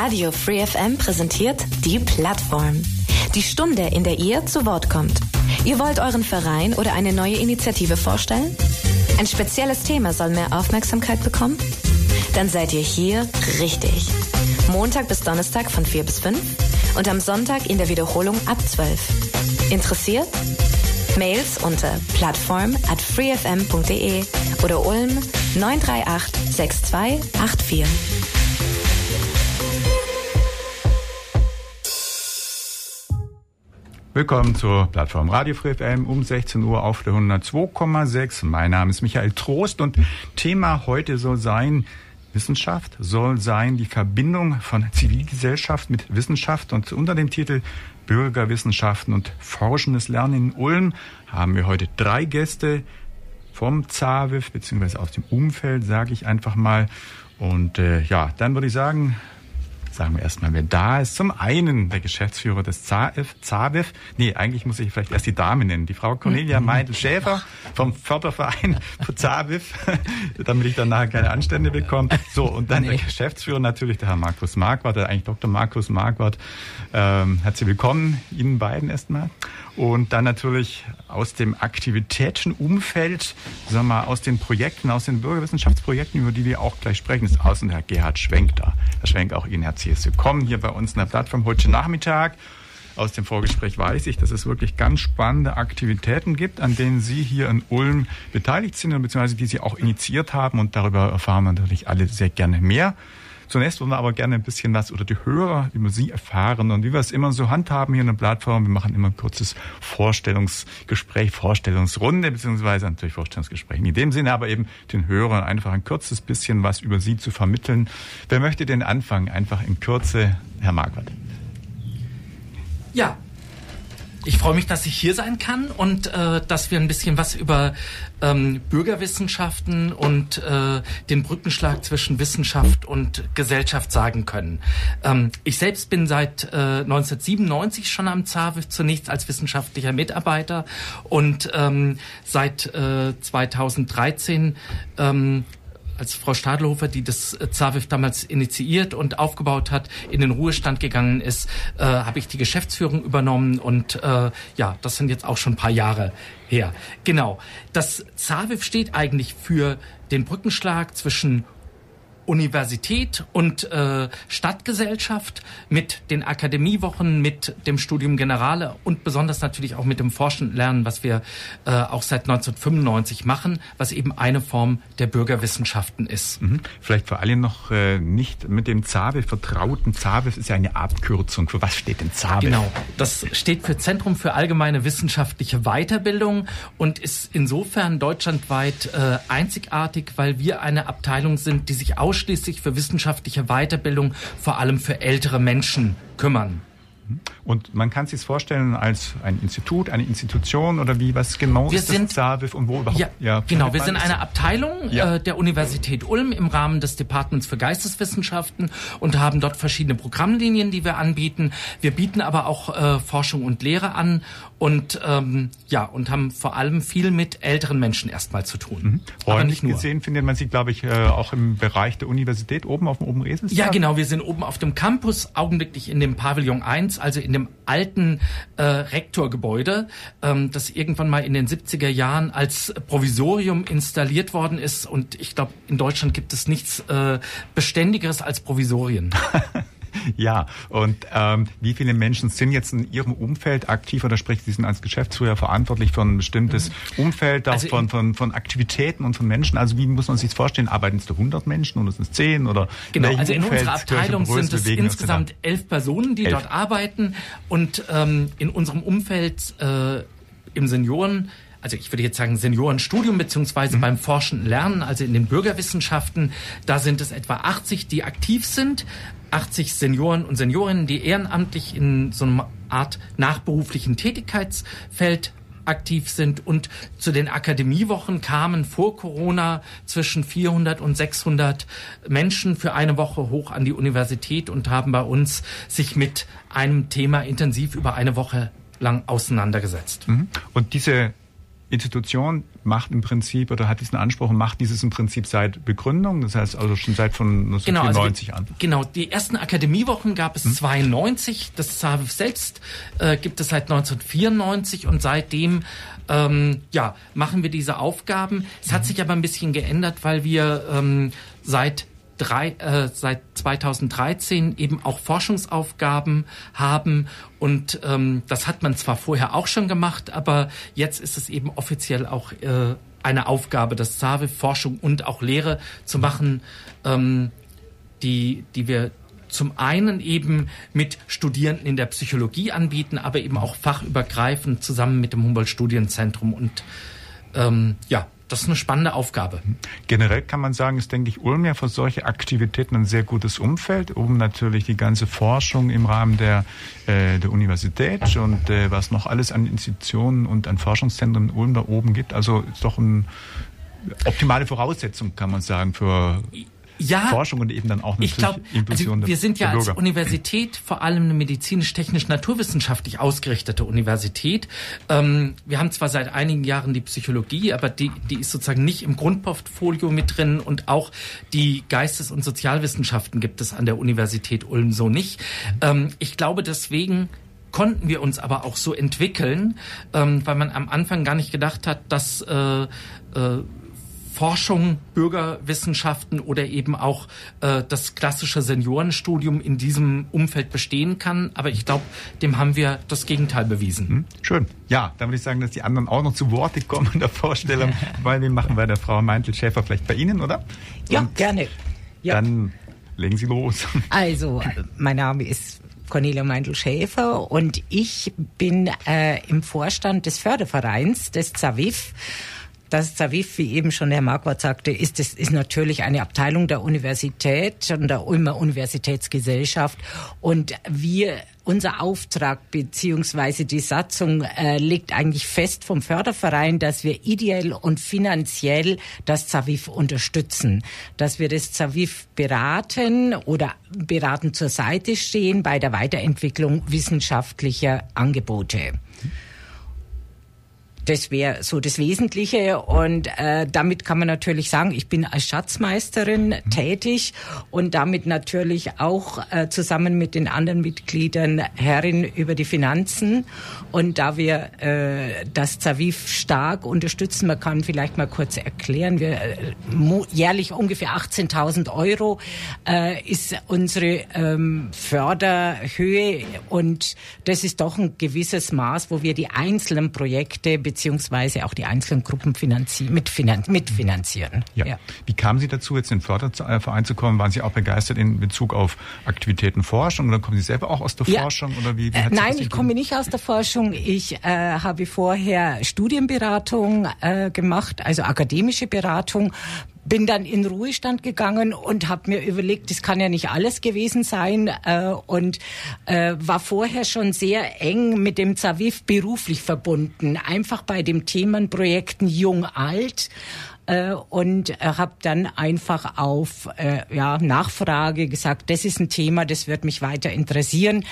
Radio Free FM präsentiert die Plattform. Die Stunde, in der ihr zu Wort kommt. Ihr wollt euren Verein oder eine neue Initiative vorstellen? Ein spezielles Thema soll mehr Aufmerksamkeit bekommen? Dann seid ihr hier richtig. Montag bis Donnerstag von 4 bis 5 und am Sonntag in der Wiederholung ab 12. Interessiert? Mails unter plattform@freefm.de oder Ulm 938 6284. Willkommen zur Plattform Radio Free FM um 16 Uhr auf der 102,6. Mein Name ist Michael Trost und Thema heute soll sein, Wissenschaft soll sein die Verbindung von Zivilgesellschaft mit Wissenschaft, und unter dem Titel Bürgerwissenschaften und forschendes Lernen in Ulm haben wir heute 3 Gäste vom ZAWIF beziehungsweise aus dem Umfeld, sage ich einfach mal. Und dann würde ich sagen wir erstmal, wer da ist. Zum einen der Geschäftsführer des ZAWIF. Nee, eigentlich muss ich vielleicht erst die Dame nennen. Die Frau Cornelia Meindl-Schäfer vom Förderverein für ZAWIF, damit ich dann nachher keine Anstände bekomme. So, und dann der Geschäftsführer natürlich, der Herr Markus Marquardt, eigentlich Dr. Markus Marquardt. Herzlich willkommen Ihnen beiden erstmal. Und dann natürlich aus dem Aktivitätenumfeld, sagen wir mal, aus den Projekten, aus den Bürgerwissenschaftsprojekten, über die wir auch gleich sprechen, ist außen der Herr Gerhard Schwenk da. Herr Schwenk, auch Ihnen herzliches Willkommen hier bei uns in der Plattform heute Nachmittag. Aus dem Vorgespräch weiß ich, dass es wirklich ganz spannende Aktivitäten gibt, an denen Sie hier in Ulm beteiligt sind, beziehungsweise die Sie auch initiiert haben, und darüber erfahren wir natürlich alle sehr gerne mehr. Zunächst wollen wir aber gerne ein bisschen was oder die Hörer über Sie erfahren, und wie wir es immer so handhaben hier in der Plattform. Wir machen immer ein kurzes Vorstellungsgespräch, Vorstellungsrunde, beziehungsweise natürlich Vorstellungsgespräch. In dem Sinne aber eben den Hörern einfach ein kurzes bisschen was über Sie zu vermitteln. Wer möchte denn anfangen? Einfach in Kürze, Herr Marquardt. Ja, ich freue mich, dass ich hier sein kann und dass wir ein bisschen was über Bürgerwissenschaften und den Brückenschlag zwischen Wissenschaft und Gesellschaft sagen können. Ich selbst bin seit 1997 schon am ZAWIF, zunächst als wissenschaftlicher Mitarbeiter, und seit 2013 als Frau Stadelhofer, die das ZAWIF damals initiiert und aufgebaut hat, in den Ruhestand gegangen ist, habe ich die Geschäftsführung übernommen, und das sind jetzt auch schon ein paar Jahre her. Genau. Das ZAWIF steht eigentlich für den Brückenschlag zwischen Universität und Stadtgesellschaft, mit den Akademiewochen, mit dem Studium Generale und besonders natürlich auch mit dem Forschen Lernen, was wir auch seit 1995 machen, was eben eine Form der Bürgerwissenschaften ist. Vielleicht für alle noch nicht mit dem ZAWIF vertrauten. ZAWIF ist ja eine Abkürzung. Für was steht denn ZAWIF? Genau, das steht für Zentrum für allgemeine wissenschaftliche Weiterbildung und ist insofern deutschlandweit einzigartig, weil wir eine Abteilung sind, die sich ausschließlich für wissenschaftliche Weiterbildung, vor allem für ältere Menschen, kümmern. Und man kann sich vorstellen als ein Institut, eine Institution, oder wie, was genau ist das ZAWIF und wo überhaupt? Ja, genau. Wir sind eine Abteilung der Universität Ulm im Rahmen des Departments für Geisteswissenschaften und haben dort verschiedene Programmlinien, die wir anbieten. Wir bieten aber auch Forschung und Lehre an und haben vor allem viel mit älteren Menschen erstmal zu tun. Räumlich gesehen findet man sie, glaube ich, auch im Bereich der Universität oben auf dem Oberesels? Ja, genau. Wir sind oben auf dem Campus, augenblicklich in dem Pavillon 1, also in dem alten Rektorgebäude, das irgendwann mal in den 70er Jahren als Provisorium installiert worden ist. Und ich glaube, in Deutschland gibt es nichts Beständigeres als Provisorien. Ja, und wie viele Menschen sind jetzt in Ihrem Umfeld aktiv, oder sprich, Sie sind als Geschäftsführer verantwortlich für ein bestimmtes Umfeld, auch von Aktivitäten und von Menschen? Also wie muss man sich das vorstellen? Arbeiten es da 100 Menschen oder sind es 10? Oder genau, also in unserer Abteilung sind es insgesamt 11 Personen, die dort arbeiten, und in unserem Umfeld im Senioren, also ich würde jetzt sagen Seniorenstudium beziehungsweise beim Forschen Lernen, also in den Bürgerwissenschaften, da sind es etwa 80, die aktiv sind, 80 Senioren und Seniorinnen, die ehrenamtlich in so einer Art nachberuflichen Tätigkeitsfeld aktiv sind, und zu den Akademiewochen kamen vor Corona zwischen 400 und 600 Menschen für eine Woche hoch an die Universität und haben bei uns sich mit einem Thema intensiv über eine Woche lang auseinandergesetzt. Und diese Institution macht im Prinzip oder hat diesen Anspruch und macht dieses im Prinzip seit Begründung, das heißt also schon seit von 1994 an. Genau, die ersten Akademiewochen gab es 92, das ZAWIF selbst gibt es seit 1994 und seitdem machen wir diese Aufgaben. Es hat sich aber ein bisschen geändert, weil wir seit 2013 eben auch Forschungsaufgaben haben und das hat man zwar vorher auch schon gemacht, aber jetzt ist es eben offiziell auch eine Aufgabe des ZAWIF, Forschung und auch Lehre zu machen, die wir zum einen eben mit Studierenden in der Psychologie anbieten, aber eben auch fachübergreifend zusammen mit dem Humboldt-Studienzentrum und das ist eine spannende Aufgabe. Generell kann man sagen, ist, denke ich, Ulm ja für solche Aktivitäten ein sehr gutes Umfeld, um natürlich die ganze Forschung im Rahmen der Universität und was noch alles an Institutionen und an Forschungszentren in Ulm da oben gibt. Also ist doch eine optimale Voraussetzung, kann man sagen, für Forschung und eben dann auch natürlich Inklusion der Bürger. Wir sind ja als Universität vor allem eine medizinisch-technisch-naturwissenschaftlich ausgerichtete Universität. Wir haben zwar seit einigen Jahren die Psychologie, aber die ist sozusagen nicht im Grundportfolio mit drin und auch die Geistes- und Sozialwissenschaften gibt es an der Universität Ulm so nicht. Ich glaube, deswegen konnten wir uns aber auch so entwickeln, weil man am Anfang gar nicht gedacht hat, dass Forschung, Bürgerwissenschaften oder eben auch das klassische Seniorenstudium in diesem Umfeld bestehen kann. Aber ich glaube, dem haben wir das Gegenteil bewiesen. Schön. Ja, dann würde ich sagen, dass die anderen auch noch zu Worte kommen in der Vorstellung, weil wir machen bei der Frau Meintl-Schäfer vielleicht bei Ihnen, oder? Ja, gerne. Ja. Dann legen Sie los. Also, mein Name ist Cornelia Meintl-Schäfer und ich bin im Vorstand des Fördervereins des ZAWIF. Das ZAWIF, wie eben schon Herr Marquardt sagte, ist natürlich eine Abteilung der Universität und der Ulmer Universitätsgesellschaft. Und unser Auftrag beziehungsweise die Satzung legt eigentlich fest vom Förderverein, dass wir ideell und finanziell das ZAWIF unterstützen. Dass wir das ZAWIF beraten oder beratend zur Seite stehen bei der Weiterentwicklung wissenschaftlicher Angebote. Das wäre so das Wesentliche und damit kann man natürlich sagen, ich bin als Schatzmeisterin tätig und damit natürlich auch zusammen mit den anderen Mitgliedern Herrin über die Finanzen. Und da wir das ZAWIF stark unterstützen, man kann vielleicht mal kurz erklären, wir jährlich ungefähr 18.000 € ist unsere Förderhöhe und das ist doch ein gewisses Maß, wo wir die einzelnen Projekte beziehungsweise auch die einzelnen Gruppen mitfinanzieren. Ja. Wie kamen Sie dazu, jetzt in den Förderverein zu kommen? Waren Sie auch begeistert in Bezug auf Aktivitäten Forschung oder kommen Sie selber auch aus der Forschung? Oder wie hat nein, ich komme nicht aus der Forschung. Ich habe vorher Studienberatung gemacht, also akademische Beratung. Bin dann in Ruhestand gegangen und habe mir überlegt, das kann ja nicht alles gewesen sein und war vorher schon sehr eng mit dem ZAWIF beruflich verbunden, einfach bei den Themenprojekten Jung-Alt und habe dann einfach auf Nachfrage gesagt, das ist ein Thema, das wird mich weiter interessieren.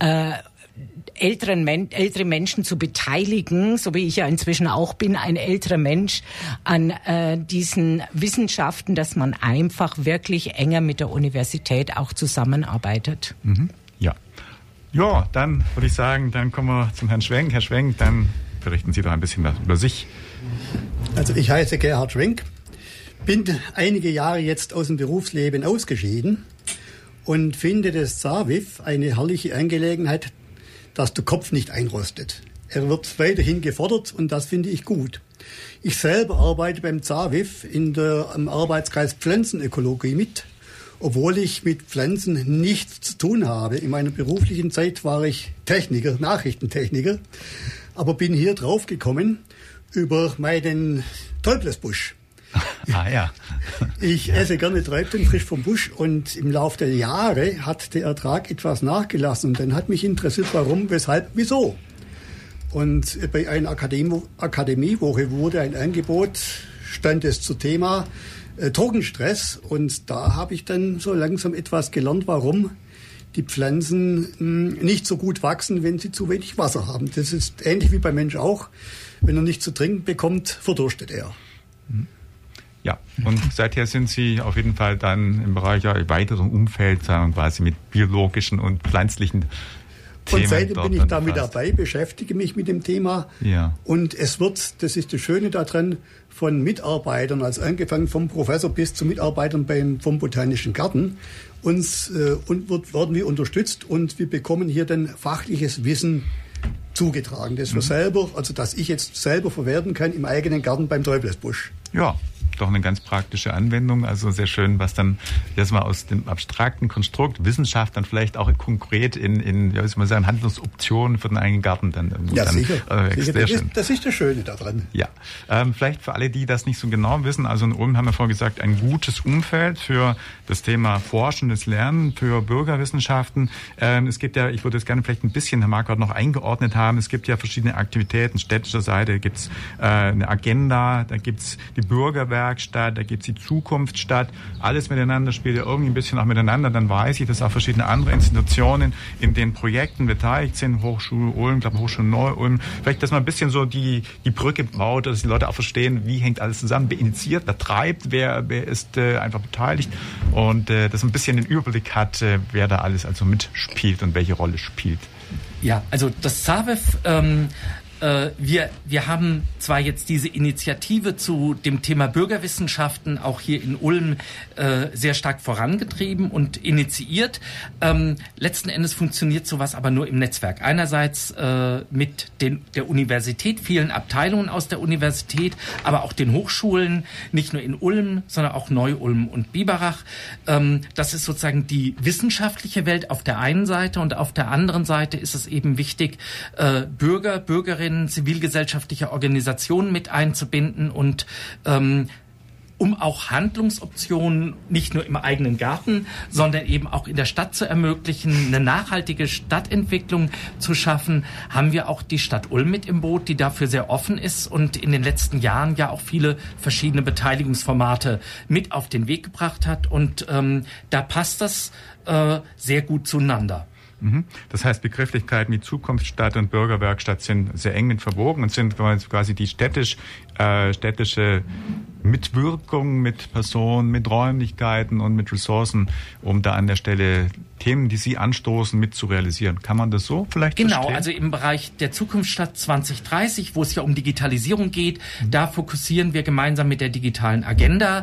Ältere Menschen zu beteiligen, so wie ich ja inzwischen auch bin, ein älterer Mensch, an diesen Wissenschaften, dass man einfach wirklich enger mit der Universität auch zusammenarbeitet. Ja. Ja, dann würde ich sagen, dann kommen wir zum Herrn Schwenk. Herr Schwenk, dann berichten Sie doch ein bisschen was über sich. Also ich heiße Gerhard Schwenk, bin einige Jahre jetzt aus dem Berufsleben ausgeschieden und finde das ZAWIF eine herrliche Angelegenheit, dass der Kopf nicht einrostet. Er wird weiterhin gefordert und das finde ich gut. Ich selber arbeite beim ZAWIF im Arbeitskreis Pflanzenökologie mit, obwohl ich mit Pflanzen nichts zu tun habe. In meiner beruflichen Zeit war ich Techniker, Nachrichtentechniker, aber bin hier drauf gekommen über meinen Träublesbusch. Ja. Ich esse gerne Träubchen frisch vom Busch und im Laufe der Jahre hat der Ertrag etwas nachgelassen. Und dann hat mich interessiert, warum, weshalb, wieso. Und bei einer Akademiewoche wurde ein Angebot, stand es zu Thema Drogenstress. Und da habe ich dann so langsam etwas gelernt, warum die Pflanzen nicht so gut wachsen, wenn sie zu wenig Wasser haben. Das ist ähnlich wie beim Mensch auch. Wenn er nicht zu trinken bekommt, verdurstet er. Ja, und seither sind Sie auf jeden Fall dann im Bereich weiteren Umfeld, sagen wir quasi mit biologischen und pflanzlichen Themen. Und seitdem bin ich damit dabei, beschäftige mich mit dem Thema. Ja. Und es wird, das ist das Schöne daran, von Mitarbeitern, also angefangen vom Professor bis zu Mitarbeitern vom Botanischen Garten, werden wir unterstützt und wir bekommen hier dann fachliches Wissen zugetragen, das wir selber, also dass ich jetzt selber verwerten kann im eigenen Garten beim Teufelsbusch. Ja, doch eine ganz praktische Anwendung, also sehr schön, was dann jetzt mal aus dem abstrakten Konstrukt Wissenschaft dann vielleicht auch konkret in wie soll man sagen, Handlungsoptionen für den eigenen Garten dann sicher. Sehr schön. Das ist das Schöne daran. Ja, vielleicht für alle, die das nicht so genau wissen, also in Ulm haben wir vorher gesagt, ein gutes Umfeld für das Thema forschendes Lernen, für Bürgerwissenschaften. Es gibt ja, ich würde es gerne vielleicht ein bisschen, Herr Marquardt, noch eingeordnet haben, es gibt ja verschiedene Aktivitäten, städtischer Seite gibt es eine Agenda, da gibt es die Bürgerwerkstatt, da gibt es die Zukunftsstadt, alles miteinander spielt ja irgendwie ein bisschen auch miteinander. Dann weiß ich, dass auch verschiedene andere Institutionen in den Projekten beteiligt sind, Hochschule Ulm, ich glaube Hochschule Neu-Ulm. Vielleicht, dass man ein bisschen so die Brücke baut, dass die Leute auch verstehen, wie hängt alles zusammen, wer initiiert, wer treibt, wer ist einfach beteiligt und dass man ein bisschen den Überblick hat, wer da alles also mitspielt und welche Rolle spielt. Ja, also das ZAWIF, wir haben zwar jetzt diese Initiative zu dem Thema Bürgerwissenschaften auch hier in Ulm sehr stark vorangetrieben und initiiert. Letzten Endes funktioniert sowas aber nur im Netzwerk. Einerseits mit der Universität, vielen Abteilungen aus der Universität, aber auch den Hochschulen, nicht nur in Ulm, sondern auch Neu-Ulm und Biberach. Das ist sozusagen die wissenschaftliche Welt auf der einen Seite und auf der anderen Seite ist es eben wichtig, Bürger, Bürgerinnen, zivilgesellschaftliche Organisationen mit einzubinden und um auch Handlungsoptionen nicht nur im eigenen Garten, sondern eben auch in der Stadt zu ermöglichen, eine nachhaltige Stadtentwicklung zu schaffen, haben wir auch die Stadt Ulm mit im Boot, die dafür sehr offen ist und in den letzten Jahren ja auch viele verschiedene Beteiligungsformate mit auf den Weg gebracht hat und da passt das sehr gut zueinander. Das heißt, Begrifflichkeiten wie Zukunftsstadt und Bürgerwerkstatt sind sehr eng mit verwoben und sind quasi die städtische Mitwirkung mit Personen, mit Räumlichkeiten und mit Ressourcen, um da an der Stelle Themen, die Sie anstoßen, mit zu realisieren. Kann man das so vielleicht verstehen? Genau, also im Bereich der Zukunftsstadt 2030, wo es ja um Digitalisierung geht, da fokussieren wir gemeinsam mit der digitalen Agenda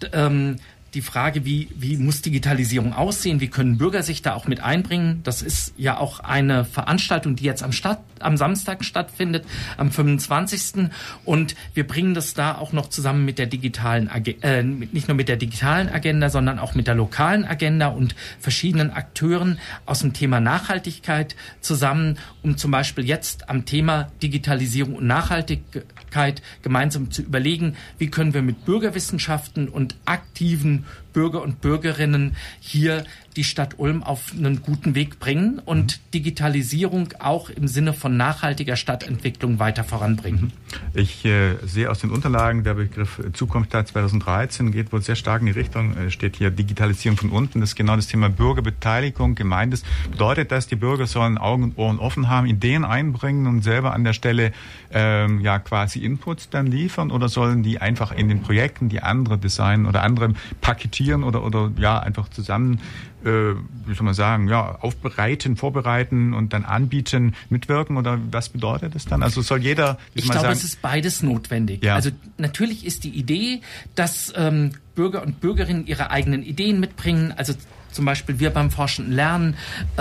die Frage, wie muss Digitalisierung aussehen, wie können Bürger sich da auch mit einbringen. Das ist ja auch eine Veranstaltung, die jetzt am Samstag stattfindet, am 25. Und wir bringen das da auch noch zusammen mit der digitalen nicht nur mit der digitalen Agenda, sondern auch mit der lokalen Agenda und verschiedenen Akteuren aus dem Thema Nachhaltigkeit zusammen, um zum Beispiel jetzt am Thema Digitalisierung und Nachhaltigkeit gemeinsam zu überlegen, wie können wir mit Bürgerwissenschaften und aktiven Bürger und Bürgerinnen hier die Stadt Ulm auf einen guten Weg bringen und Digitalisierung auch im Sinne von nachhaltiger Stadtentwicklung weiter voranbringen. Ich sehe aus den Unterlagen, der Begriff Zukunftsstadt 2013 geht wohl sehr stark in die Richtung, steht hier Digitalisierung von unten, das ist genau das Thema Bürgerbeteiligung gemeint ist. Bedeutet das, die Bürger sollen Augen und Ohren offen haben, Ideen einbringen und selber an der Stelle quasi Inputs dann liefern oder sollen die einfach in den Projekten, die andere designen oder andere paketieren oder einfach zusammen wie soll man sagen, aufbereiten, vorbereiten und dann anbieten, mitwirken oder was bedeutet das dann? Also soll jeder... Ich glaube, es ist beides notwendig. Ja. Also natürlich ist die Idee, dass Bürger und Bürgerinnen ihre eigenen Ideen mitbringen, also zum Beispiel wir beim forschenden Lernen,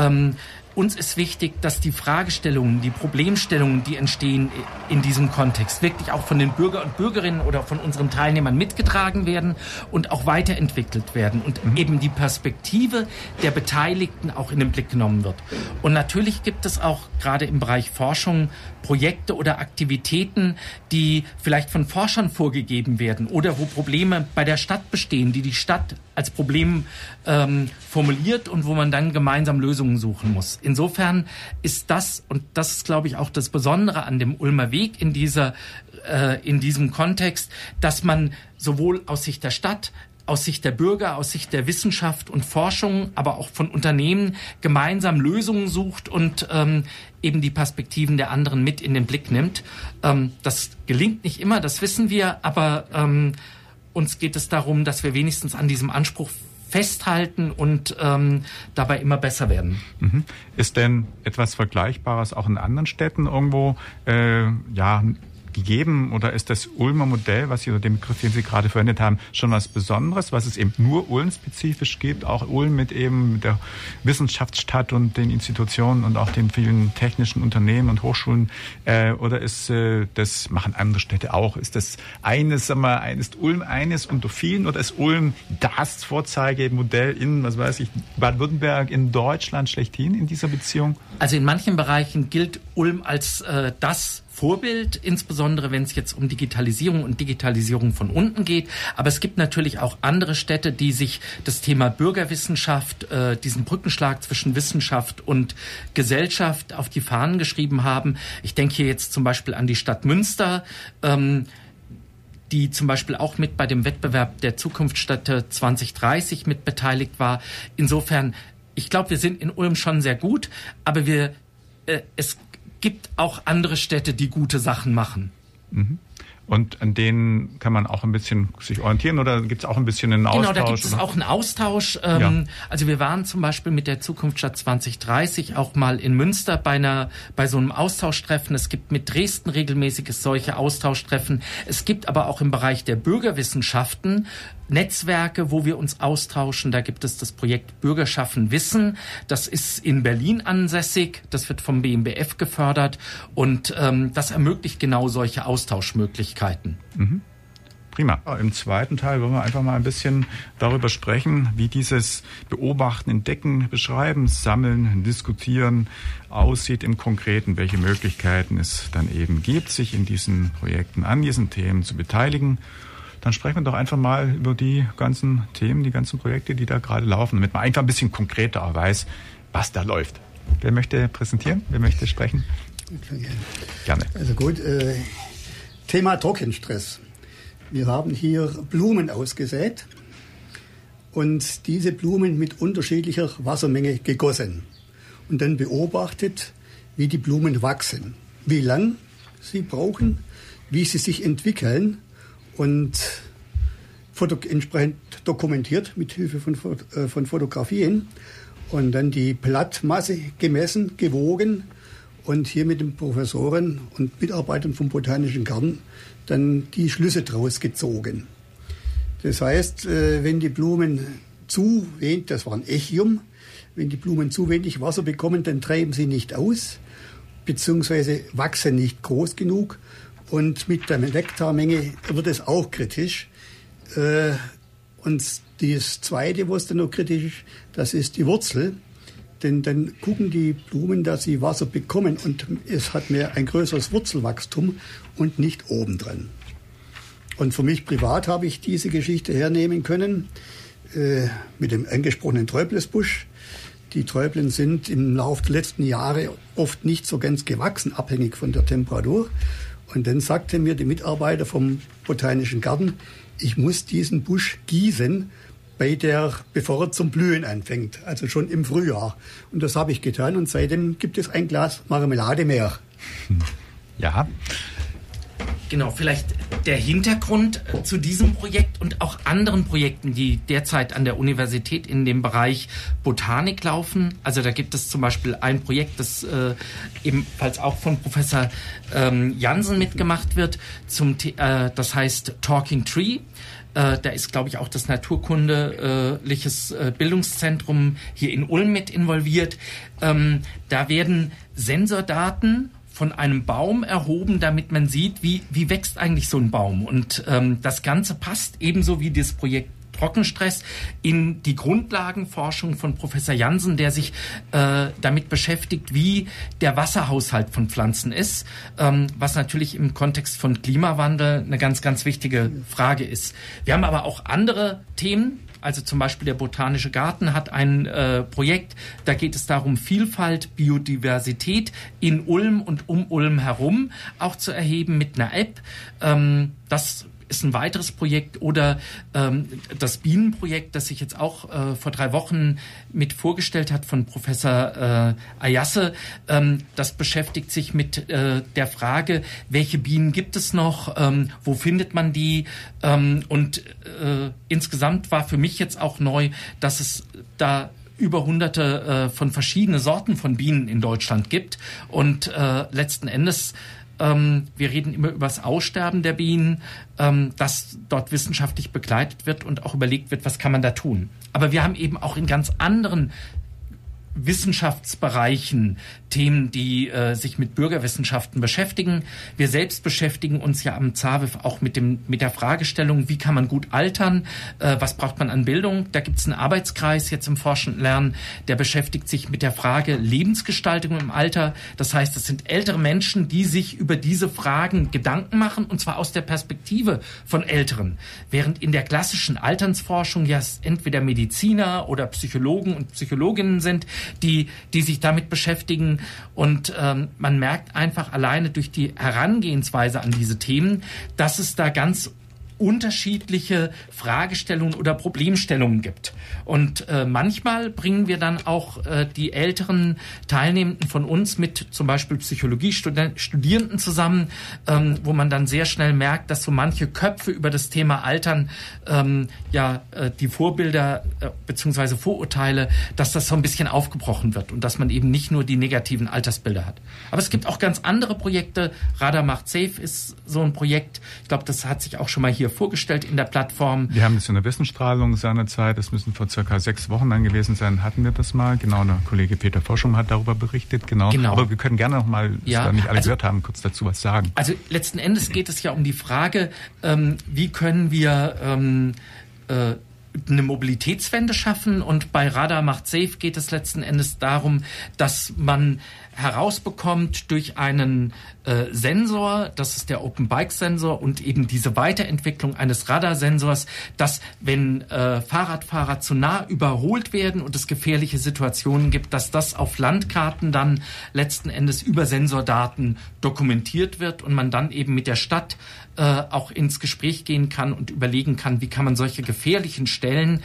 uns ist wichtig, dass die Fragestellungen, die Problemstellungen, die entstehen in diesem Kontext, wirklich auch von den Bürger und Bürgerinnen oder von unseren Teilnehmern mitgetragen werden und auch weiterentwickelt werden und eben die Perspektive der Beteiligten auch in den Blick genommen wird. Und natürlich gibt es auch gerade im Bereich Forschung Projekte oder Aktivitäten, die vielleicht von Forschern vorgegeben werden oder wo Probleme bei der Stadt bestehen, die Stadt als Problem formuliert und wo man dann gemeinsam Lösungen suchen muss. Insofern ist das, und das ist, glaube ich, auch das Besondere an dem Ulmer Weg in diesem Kontext, dass man sowohl aus Sicht der Stadt aus Sicht der Bürger, aus Sicht der Wissenschaft und Forschung, aber auch von Unternehmen gemeinsam Lösungen sucht und eben die Perspektiven der anderen mit in den Blick nimmt. Das gelingt nicht immer, das wissen wir, aber uns geht es darum, dass wir wenigstens an diesem Anspruch festhalten und dabei immer besser werden. Ist denn etwas Vergleichbares auch in anderen Städten irgendwo gegeben, oder ist das Ulmer Modell, was Sie unter dem Begriff, den Sie gerade verwendet haben, schon was Besonderes, was es eben nur Ulm-spezifisch gibt, auch Ulm mit eben der Wissenschaftsstadt und den Institutionen und auch den vielen technischen Unternehmen und Hochschulen, oder ist das machen andere Städte auch? Ist das ist Ulm eines unter vielen, oder ist Ulm das Vorzeigemodell in, was weiß ich, Baden-Württemberg, in Deutschland schlechthin in dieser Beziehung? Also in manchen Bereichen gilt Ulm als das Vorbild, insbesondere wenn es jetzt um Digitalisierung und Digitalisierung von unten geht. Aber es gibt natürlich auch andere Städte, die sich das Thema Bürgerwissenschaft, diesen Brückenschlag zwischen Wissenschaft und Gesellschaft auf die Fahnen geschrieben haben. Ich denke hier jetzt zum Beispiel an die Stadt Münster, die zum Beispiel auch mit bei dem Wettbewerb der Zukunftsstädte 2030 mit beteiligt war. Insofern, ich glaube, wir sind in Ulm schon sehr gut, aber es gibt auch andere Städte, die gute Sachen machen. Und an denen kann man auch ein bisschen sich orientieren, oder gibt es auch ein bisschen einen Austausch? Genau, da gibt es auch einen Austausch. Also wir waren zum Beispiel mit der Zukunftsstadt 2030 auch mal in Münster bei so einem Austauschtreffen. Es gibt mit Dresden regelmäßiges solche Austauschtreffen. Es gibt aber auch im Bereich der Bürgerwissenschaften Netzwerke, wo wir uns austauschen. Da gibt es das Projekt Bürger schaffen Wissen. Das ist in Berlin ansässig. Das wird vom BMBF gefördert. Und das ermöglicht genau solche Austauschmöglichkeiten. Prima. Im zweiten Teil wollen wir einfach mal ein bisschen darüber sprechen, wie dieses Beobachten, Entdecken, Beschreiben, Sammeln, Diskutieren aussieht im Konkreten, welche Möglichkeiten es dann eben gibt, sich in diesen Projekten an diesen Themen zu beteiligen. Dann sprechen wir doch einfach mal über die ganzen Themen, die ganzen Projekte, die da gerade laufen, damit man einfach ein bisschen konkreter weiß, was da läuft. Wer möchte präsentieren? Wer möchte sprechen? Gerne. Also gut, Thema Trockenstress. Wir haben hier Blumen ausgesät und diese Blumen mit unterschiedlicher Wassermenge gegossen und dann beobachtet, wie die Blumen wachsen, wie lang sie brauchen, wie sie sich entwickeln, und entsprechend dokumentiert mit Hilfe von Fotografien und dann die Blattmasse gemessen, gewogen und hier mit den Professoren und Mitarbeitern vom Botanischen Garten dann die Schlüsse draus gezogen. Das heißt, wenn die Blumen zu wenig, das war ein Echium, wenn die Blumen zu wenig Wasser bekommen, dann treiben sie nicht aus, beziehungsweise wachsen nicht groß genug. Und mit der Nektarmenge wird es auch kritisch. Und das Zweite, was dann noch kritisch ist, das ist die Wurzel. Denn dann gucken die Blumen, dass sie Wasser bekommen, und es hat mehr ein größeres Wurzelwachstum und nicht obendran. Und für mich privat habe ich diese Geschichte hernehmen können mit dem angesprochenen Träublesbusch. Die Träublen sind im Laufe der letzten Jahre oft nicht so ganz gewachsen, abhängig von der Temperatur. Und dann sagte mir die Mitarbeiter vom Botanischen Garten, ich muss diesen Busch gießen, bevor er zum Blühen anfängt, also schon im Frühjahr. Und das habe ich getan, und seitdem gibt es ein Glas Marmelade mehr. Ja. Genau, vielleicht der Hintergrund zu diesem Projekt und auch anderen Projekten, die derzeit an der Universität in dem Bereich Botanik laufen. Also da gibt es zum Beispiel ein Projekt, das ebenfalls auch von Professor Jansen mitgemacht wird, das heißt Talking Tree. Da ist, glaube ich, auch das naturkundliches Bildungszentrum hier in Ulm mit involviert. Da werden Sensordaten von einem Baum erhoben, damit man sieht, wie wächst eigentlich so ein Baum. Und das Ganze passt ebenso wie das Projekt Trockenstress in die Grundlagenforschung von Professor Jansen, der sich damit beschäftigt, wie der Wasserhaushalt von Pflanzen ist, was natürlich im Kontext von Klimawandel eine ganz, ganz wichtige Frage ist. Wir haben aber auch andere Themen. Also zum Beispiel der Botanische Garten hat ein Projekt, da geht es darum, Vielfalt, Biodiversität in Ulm und um Ulm herum auch zu erheben mit einer App. Das ist ein weiteres Projekt oder das Bienenprojekt, das sich jetzt auch vor 3 Wochen mit vorgestellt hat von Professor Ayasse. Das beschäftigt sich mit der Frage, welche Bienen gibt es noch, wo findet man die und insgesamt war für mich jetzt auch neu, dass es da über Hunderte von verschiedenen Sorten von Bienen in Deutschland gibt und letzten Endes wir reden immer über das Aussterben der Bienen, das dort wissenschaftlich begleitet wird und auch überlegt wird, was kann man da tun. Aber wir haben eben auch in ganz anderen Wissenschaftsbereichen Themen, die sich mit Bürgerwissenschaften beschäftigen. Wir selbst beschäftigen uns ja am ZAWIF auch mit der Fragestellung, wie kann man gut altern, was braucht man an Bildung. Da gibt es einen Arbeitskreis jetzt im Forschenden Lernen, der beschäftigt sich mit der Frage Lebensgestaltung im Alter. Das heißt, es sind ältere Menschen, die sich über diese Fragen Gedanken machen, und zwar aus der Perspektive von Älteren. Während in der klassischen Alternsforschung ja entweder Mediziner oder Psychologen und Psychologinnen sind, die sich damit beschäftigen. Und man merkt einfach alleine durch die Herangehensweise an diese Themen, dass es da ganz unterschiedliche Fragestellungen oder Problemstellungen gibt. Und manchmal bringen wir dann auch die älteren Teilnehmenden von uns mit zum Beispiel Psychologie-Studierenden zusammen, wo man dann sehr schnell merkt, dass so manche Köpfe über das Thema Altern, die Vorbilder bzw. Vorurteile, dass das so ein bisschen aufgebrochen wird und dass man eben nicht nur die negativen Altersbilder hat. Aber es gibt auch ganz andere Projekte. Radar macht safe ist so ein Projekt. Ich glaube, das hat sich auch schon mal hier vorgestellt in der Plattform. Wir haben das in der Wissensstrahlung seinerzeit, das müssen vor circa 6 Wochen dann gewesen sein, hatten wir das mal. Genau, der Kollege Peter Forschung hat darüber berichtet. Genau. Aber wir können gerne noch mal, da nicht alle gehört haben, kurz dazu was sagen. Also letzten Endes geht es ja um die Frage, wie können wir eine Mobilitätswende schaffen, und bei Radar macht safe geht es letzten Endes darum, dass man herausbekommt durch einen Sensor, das ist der Open Bike Sensor, und eben diese Weiterentwicklung eines Radarsensors, dass wenn Fahrradfahrer zu nah überholt werden und es gefährliche Situationen gibt, dass das auf Landkarten dann letzten Endes über Sensordaten dokumentiert wird und man dann eben mit der Stadt auch ins Gespräch gehen kann und überlegen kann, wie kann man solche gefährlichen Stellen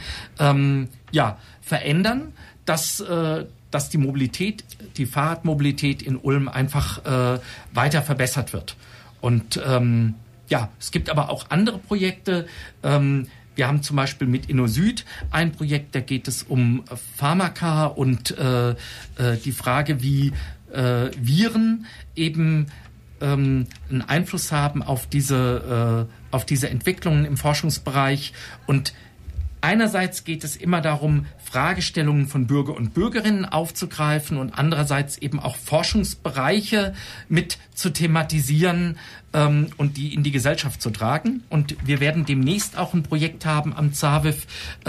verändern, dass die Mobilität, die Fahrradmobilität in Ulm einfach weiter verbessert wird. Und es gibt aber auch andere Projekte. Wir haben zum Beispiel mit InnoSüd ein Projekt, da geht es um Pharmaka und die Frage, wie Viren eben einen Einfluss haben auf diese Entwicklungen im Forschungsbereich. Und einerseits geht es immer darum, Fragestellungen von Bürger und Bürgerinnen aufzugreifen und andererseits eben auch Forschungsbereiche mit zu thematisieren und die in die Gesellschaft zu tragen. Und wir werden demnächst auch ein Projekt haben am ZAWIF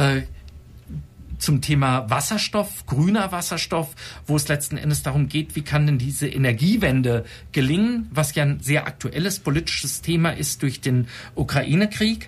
zum Thema Wasserstoff, grüner Wasserstoff, wo es letzten Endes darum geht, wie kann denn diese Energiewende gelingen, was ja ein sehr aktuelles politisches Thema ist durch den Ukraine-Krieg.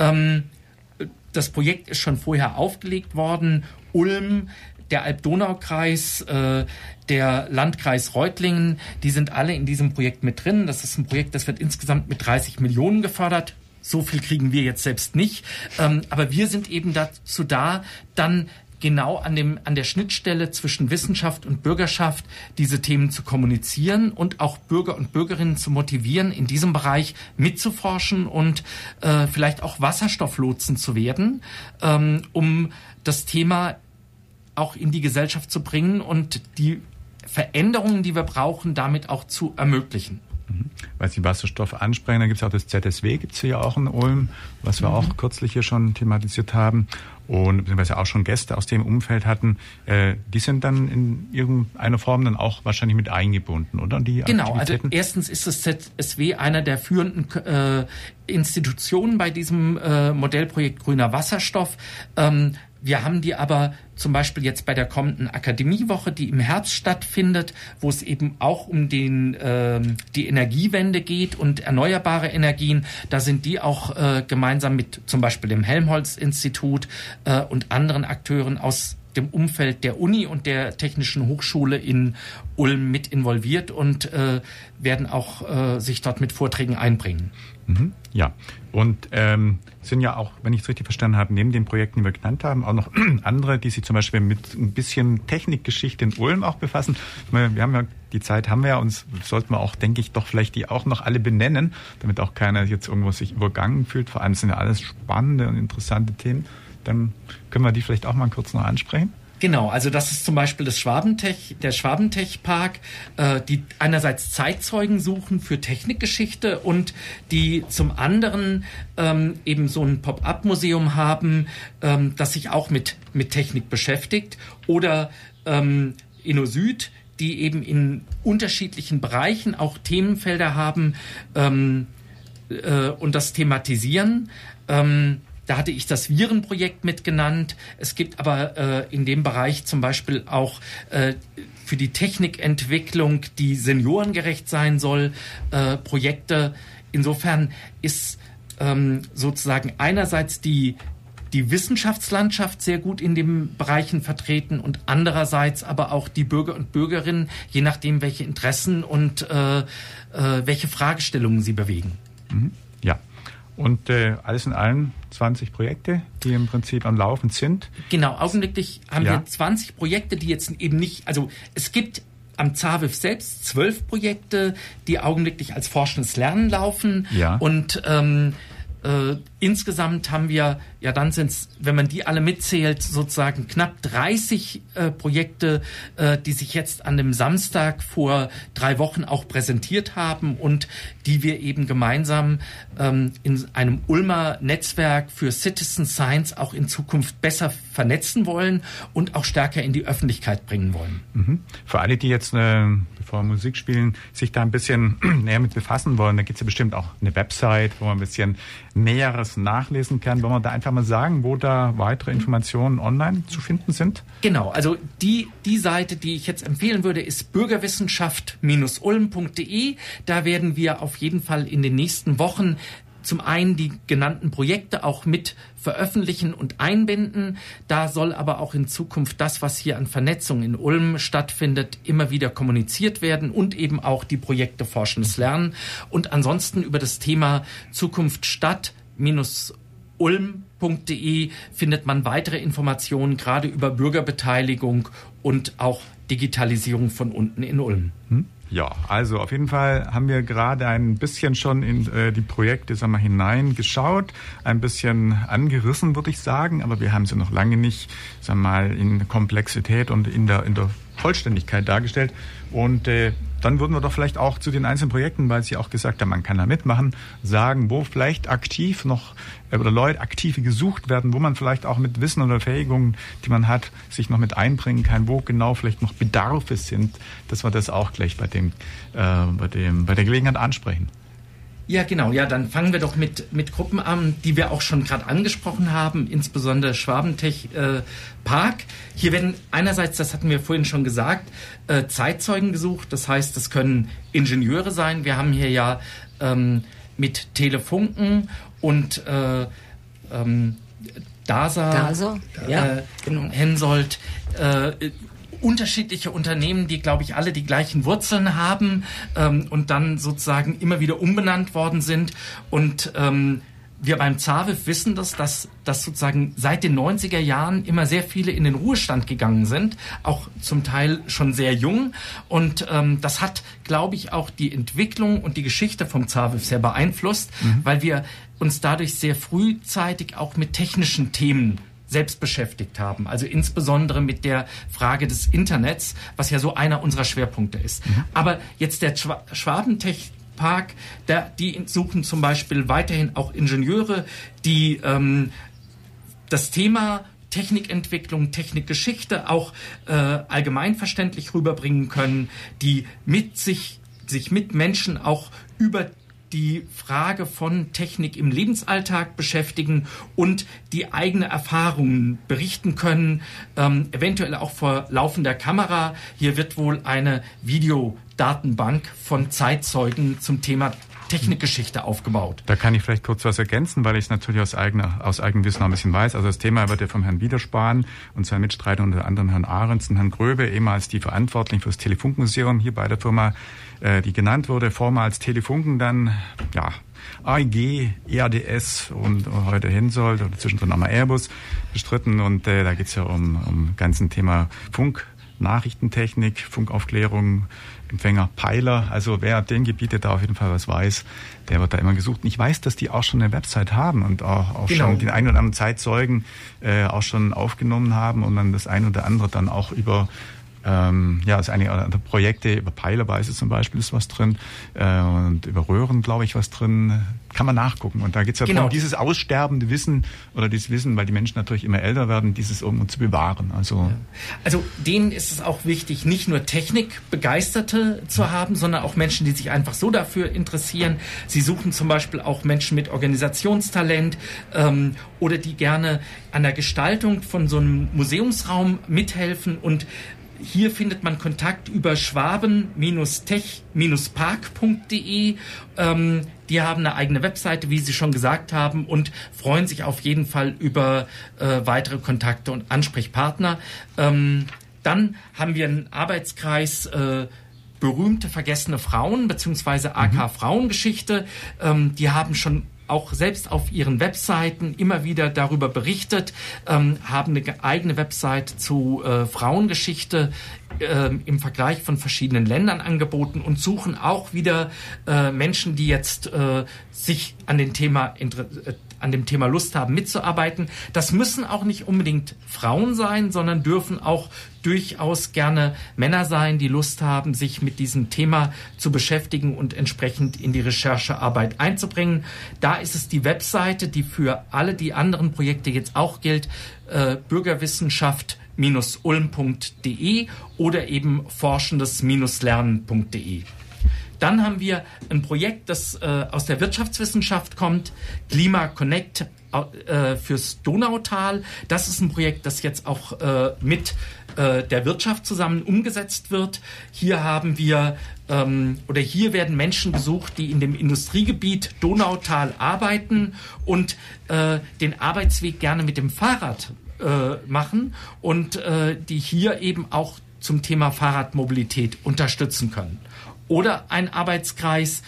Das Projekt ist schon vorher aufgelegt worden. Ulm, der Alb-Donau-Kreis, der Landkreis Reutlingen, die sind alle in diesem Projekt mit drin. Das ist ein Projekt, das wird insgesamt mit 30 Millionen gefördert. So viel kriegen wir jetzt selbst nicht. Aber wir sind eben dazu da, dann genau an der Schnittstelle zwischen Wissenschaft und Bürgerschaft diese Themen zu kommunizieren und auch Bürger und Bürgerinnen zu motivieren, in diesem Bereich mitzuforschen und vielleicht auch Wasserstofflotsen zu werden, um das Thema auch in die Gesellschaft zu bringen und die Veränderungen, die wir brauchen, damit auch zu ermöglichen. Weil Sie Wasserstoff ansprechen, da gibt es auch das ZSW, gibt es hier auch in Ulm, was wir auch kürzlich hier schon thematisiert haben und beziehungsweise auch schon Gäste aus dem Umfeld hatten. Die sind dann in irgendeiner Form dann auch wahrscheinlich mit eingebunden, oder? Die genau, also erstens ist das ZSW einer der führenden Institutionen bei diesem Modellprojekt Grüner Wasserstoff. Wir haben die aber zum Beispiel jetzt bei der kommenden Akademiewoche, die im Herbst stattfindet, wo es eben auch um die Energiewende geht und erneuerbare Energien. Da sind die auch gemeinsam mit zum Beispiel dem Helmholtz-Institut und anderen Akteuren aus dem Umfeld der Uni und der Technischen Hochschule in Ulm mit involviert und werden auch sich dort mit Vorträgen einbringen. Ja, und sind ja auch, wenn ich es richtig verstanden habe, neben den Projekten, die wir genannt haben, auch noch andere, die sich zum Beispiel mit ein bisschen Technikgeschichte in Ulm auch befassen. Wir haben ja die Zeit, haben wir ja, uns sollten wir auch, denke ich, doch vielleicht die auch noch alle benennen, damit auch keiner jetzt irgendwo sich übergangen fühlt. Vor allem sind ja alles spannende und interessante Themen. Dann können wir die vielleicht auch mal kurz noch ansprechen. Genau, also das ist zum Beispiel der Schwabentech-Park, die einerseits Zeitzeugen suchen für Technikgeschichte und die zum anderen eben so ein Pop-up-Museum haben, das sich auch mit Technik beschäftigt. Oder InnoSüd, die eben in unterschiedlichen Bereichen auch Themenfelder haben und das thematisieren. Da hatte ich das Virenprojekt mitgenannt. Es gibt aber in dem Bereich zum Beispiel auch für die Technikentwicklung, die seniorengerecht sein soll, Projekte. Insofern ist sozusagen einerseits die Wissenschaftslandschaft sehr gut in den Bereichen vertreten und andererseits aber auch die Bürger und Bürgerinnen, je nachdem, welche Interessen und welche Fragestellungen sie bewegen. Ja. Und alles in allem 20 Projekte, die im Prinzip am Laufen sind. Genau, augenblicklich haben wir 20 Projekte, die jetzt eben nicht, also es gibt am ZAWIF selbst 12 Projekte, die augenblicklich als forschendes Lernen laufen. Ja. Und insgesamt haben wir, ja dann sind es, wenn man die alle mitzählt, sozusagen knapp 30 Projekte, die sich jetzt an dem Samstag vor 3 Wochen auch präsentiert haben und die wir eben gemeinsam in einem Ulmer Netzwerk für Citizen Science auch in Zukunft besser vernetzen wollen und auch stärker in die Öffentlichkeit bringen wollen. Für alle, die jetzt, bevor Musik spielen, sich da ein bisschen näher mit befassen wollen, da gibt es ja bestimmt auch eine Website, wo man ein bisschen Näheres nachlesen kann. Wollen wir da einfach mal sagen, wo da weitere Informationen online zu finden sind? Genau, also die Seite, die ich jetzt empfehlen würde, ist bürgerwissenschaft-ulm.de. Da werden wir auf jeden Fall in den nächsten Wochen zum einen die genannten Projekte auch mit veröffentlichen und einbinden. Da soll aber auch in Zukunft das, was hier an Vernetzung in Ulm stattfindet, immer wieder kommuniziert werden und eben auch die Projekte Forschendes Lernen. Und ansonsten über das Thema Zukunft Stadt-Ulm.de findet man weitere Informationen, gerade über Bürgerbeteiligung und auch Digitalisierung von unten in Ulm. Ja, also auf jeden Fall haben wir gerade ein bisschen schon in die Projekte hineingeschaut, ein bisschen angerissen, würde ich sagen, aber wir haben sie noch lange nicht, in Komplexität und in der Vollständigkeit dargestellt. Und dann würden wir doch vielleicht auch zu den einzelnen Projekten, weil Sie auch gesagt haben, man kann da mitmachen, sagen, wo vielleicht aktiv noch oder Leute aktive gesucht werden, wo man vielleicht auch mit Wissen oder Fähigungen, die man hat, sich noch mit einbringen kann, wo genau vielleicht noch Bedarfe sind, dass wir das auch gleich bei der Gelegenheit ansprechen. Ja, genau. Ja, dann fangen wir doch mit Gruppen an, die wir auch schon gerade angesprochen haben, insbesondere Schwabentech Park. Hier werden einerseits, das hatten wir vorhin schon gesagt, Zeitzeugen gesucht. Das heißt, das können Ingenieure sein. Wir haben hier ja mit Telefunken und DASA, ja, genau. Hensoldt, unterschiedliche Unternehmen, die, glaube ich, alle die gleichen Wurzeln haben und dann sozusagen immer wieder umbenannt worden sind. Und wir beim ZAWIF wissen dass sozusagen seit den 90er Jahren immer sehr viele in den Ruhestand gegangen sind, auch zum Teil schon sehr jung. Und das hat, glaube ich, auch die Entwicklung und die Geschichte vom ZAWIF sehr beeinflusst, weil wir uns dadurch sehr frühzeitig auch mit technischen Themen selbst beschäftigt haben. Also insbesondere mit der Frage des Internets, was ja so einer unserer Schwerpunkte ist. Aber jetzt der Schwabentech Park, die suchen zum Beispiel weiterhin auch Ingenieure, die das Thema Technikentwicklung, Technikgeschichte auch allgemeinverständlich rüberbringen können, die sich mit Menschen auch über die Frage von Technik im Lebensalltag beschäftigen und die eigene Erfahrungen berichten können, eventuell auch vor laufender Kamera. Hier wird wohl eine Videodatenbank von Zeitzeugen zum Thema Technikgeschichte aufgebaut. Da kann ich vielleicht kurz was ergänzen, weil ich es natürlich aus eigenem Wissen noch ein bisschen weiß. Also das Thema wird ja vom Herrn Wiederspahn und seinen Mitstreitern, unter anderem Herrn Ahrens und Herrn Gröbe, ehemals die Verantwortlichen für das Telefunkmuseum hier bei der Firma, die genannt wurde, vormals Telefunken, dann AEG, EADS und heute Hensoldt oder zwischendrin nochmal Airbus bestritten. Und da geht es ja um ganzen Thema Funk, Nachrichtentechnik, Funkaufklärung, Empfänger, Peiler. Also wer den Gebiete da auf jeden Fall was weiß, der wird da immer gesucht. Und ich weiß, dass die auch schon eine Website haben und auch schon den einen oder anderen Zeitzeugen auch schon aufgenommen haben und man das ein oder andere dann auch über das einige andere Projekte, über Peilerweise zum Beispiel ist was drin und über Röhren, glaube ich, was drin. Kann man nachgucken. Und da geht es ja darum, dieses aussterbende Wissen oder dieses Wissen, weil die Menschen natürlich immer älter werden, dieses um zu bewahren. Also denen ist es auch wichtig, nicht nur Technikbegeisterte zu haben, sondern auch Menschen, die sich einfach so dafür interessieren. Sie suchen zum Beispiel auch Menschen mit Organisationstalent oder die gerne an der Gestaltung von so einem Museumsraum mithelfen. Und hier findet man Kontakt über schwaben-tech-park.de. Die haben eine eigene Webseite, wie Sie schon gesagt haben, und freuen sich auf jeden Fall über weitere Kontakte und Ansprechpartner. Dann haben wir einen Arbeitskreis berühmte vergessene Frauen bzw. AK Frauengeschichte. Die haben schon auch selbst auf ihren Webseiten immer wieder darüber berichtet, haben eine eigene Website zu Frauengeschichte im Vergleich von verschiedenen Ländern angeboten und suchen auch wieder Menschen, die jetzt sich an dem Thema Lust haben, mitzuarbeiten. Das müssen auch nicht unbedingt Frauen sein, sondern dürfen auch durchaus gerne Männer sein, die Lust haben, sich mit diesem Thema zu beschäftigen und entsprechend in die Recherchearbeit einzubringen. Da ist es die Webseite, die für alle die anderen Projekte jetzt auch gilt, bürgerwissenschaft-ulm.de oder eben forschendes-lernen.de. Dann haben wir ein Projekt, das aus der Wirtschaftswissenschaft kommt, Klima Connect fürs Donautal. Das ist ein Projekt, das jetzt auch mit der Wirtschaft zusammen umgesetzt wird. Hier haben wir hier werden Menschen gesucht, die in dem Industriegebiet Donautal arbeiten und den Arbeitsweg gerne mit dem Fahrrad machen und die hier eben auch zum Thema Fahrradmobilität unterstützen können. Oder ein Arbeitskreis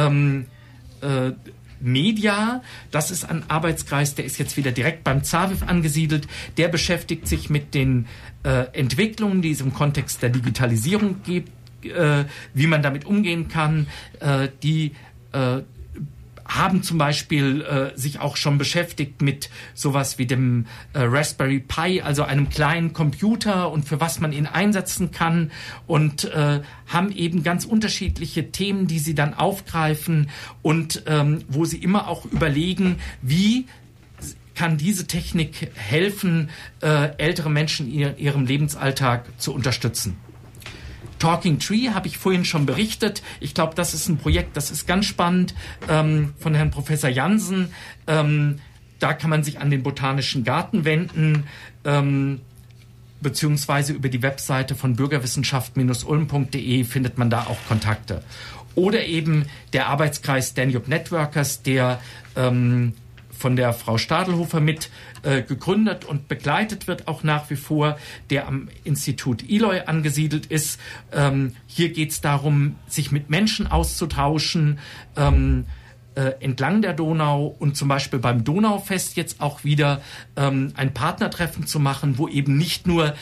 Media, das ist ein Arbeitskreis, der ist jetzt wieder direkt beim ZAWIF angesiedelt. Der beschäftigt sich mit den Entwicklungen, die es im Kontext der Digitalisierung gibt, wie man damit umgehen kann. Die haben zum Beispiel sich auch schon beschäftigt mit sowas wie dem Raspberry Pi, also einem kleinen Computer und für was man ihn einsetzen kann und haben eben ganz unterschiedliche Themen, die sie dann aufgreifen und wo sie immer auch überlegen, wie kann diese Technik helfen, ältere Menschen in ihrem Lebensalltag zu unterstützen. Talking Tree habe ich vorhin schon berichtet. Ich glaube, das ist ein Projekt, das ist ganz spannend, von Herrn Professor Jansen. Da kann man sich an den Botanischen Garten wenden, beziehungsweise über die Webseite von bürgerwissenschaft-ulm.de findet man da auch Kontakte. Oder eben der Arbeitskreis Danube Networkers, der von der Frau Stadelhofer mit gegründet und begleitet wird, auch nach wie vor, der am Institut Eloy angesiedelt ist. Hier geht es darum, sich mit Menschen auszutauschen, entlang der Donau und zum Beispiel beim Donaufest jetzt auch wieder ein Partnertreffen zu machen, wo eben nicht nur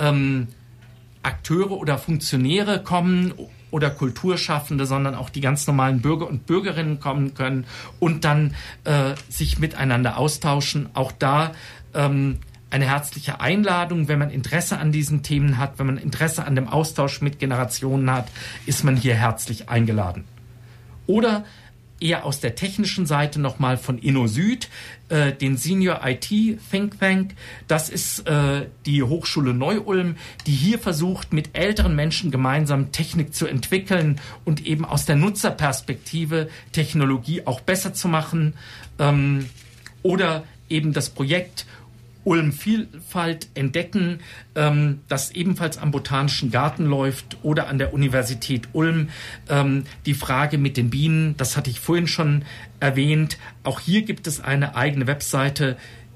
Akteure oder Funktionäre kommen oder Kulturschaffende, sondern auch die ganz normalen Bürger und Bürgerinnen kommen können und dann sich miteinander austauschen. Auch da eine herzliche Einladung, wenn man Interesse an diesen Themen hat, wenn man Interesse an dem Austausch mit Generationen hat, ist man hier herzlich eingeladen. Oder eher aus der technischen Seite nochmal von InnoSüd, den Senior IT Think Tank. Das ist die Hochschule Neu-Ulm, die hier versucht, mit älteren Menschen gemeinsam Technik zu entwickeln und eben aus der Nutzerperspektive Technologie auch besser zu machen. Oder eben das Projekt Ulm-Vielfalt entdecken, das ebenfalls am Botanischen Garten läuft oder an der Universität Ulm. Die Frage mit den Bienen, das hatte ich vorhin schon erwähnt. Auch hier gibt es eine eigene Webseite,